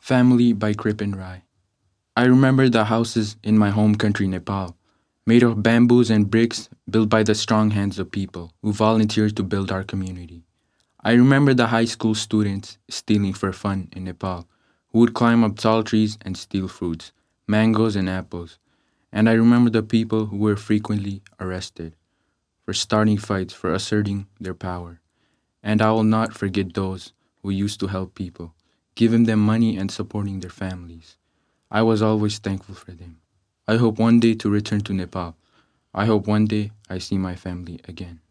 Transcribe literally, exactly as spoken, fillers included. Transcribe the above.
Family by Kripin Rai. I remember the houses in my home country, Nepal, made of bamboos and bricks built by the strong hands of people who volunteered to build our community. I remember the high school students stealing for fun in Nepal, who would climb up tall trees and steal fruits, mangoes and apples. And I remember the people who were frequently arrested for starting fights, for asserting their power. And I will not forget those who used to help people, giving them money and supporting their families. I was always thankful for them. I hope one day to return to Nepal. I hope one day I see my family again.